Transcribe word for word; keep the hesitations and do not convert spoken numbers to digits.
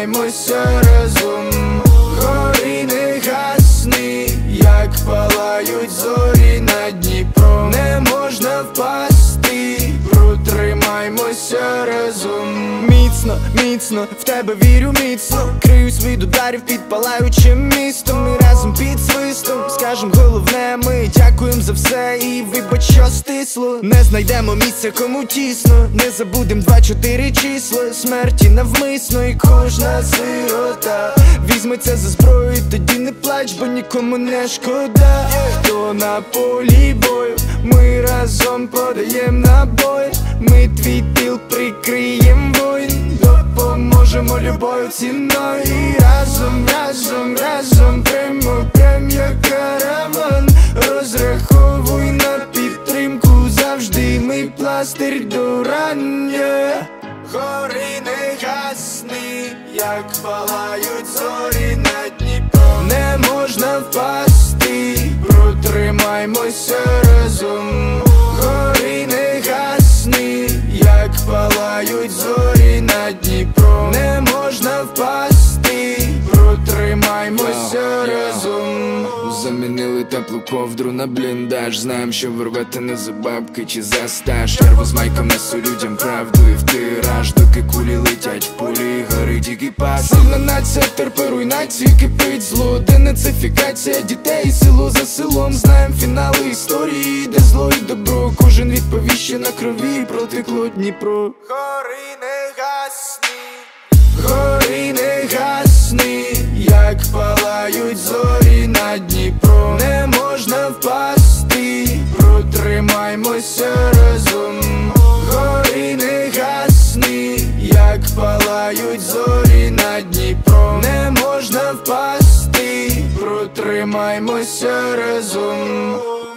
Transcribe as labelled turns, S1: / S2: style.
S1: Протримаймося разом. Гори не гасни, як палають зорі над Дніпром. Не можна впасти, протримаймося разом. Міцно, міцно, в тебе вірю міцно. Криюсь від ударів під палаючим містом. Ми разом під свистом скажем головне ми дякуєм за все і вибач, що стисло. Не знайдемо місця кому тісно, не забудем два-чотири числа смерті навмисно. І кожна сирота візьметься за зброю, і тоді не плач, бо нікому не шкода. Хто на полі бою, ми разом подаєм набої. Ми твій тил прикриєм воїн, допоможемо любою ціною. І разом, разом, разом прямо, прям як караван. Розраховуй на підтримку завжди, ми пластир до рання. Гори не гасни, як палають зорі над Дніпром. Не можна впасти, протримаймося разом. Гори не гасни, як палають зорі над Дніпром. Не можна впасти, протримаймося разом. Замінили теплу ковдру на бліндаж. Знаєм, що ви рвете не за бабки чи за стаж. Нерву з майком несу людям правду і в тираж. Доки кулі летять, в полі горить екіпаж. Сильна нація терпе руйнацію, кипить зло. Денацифікація дітей, село за селом. Знаєм фінали історії, де зло і добро. Кожен відповіще на крові, протекло Дніпро. Гори не гасни, гори не гасни, як палають зорі над Дніпром. Не можна впасти, протримаймося разом. Гори не гасни, як палають зорі над Дніпром. Не можна впасти, протримаймося разом.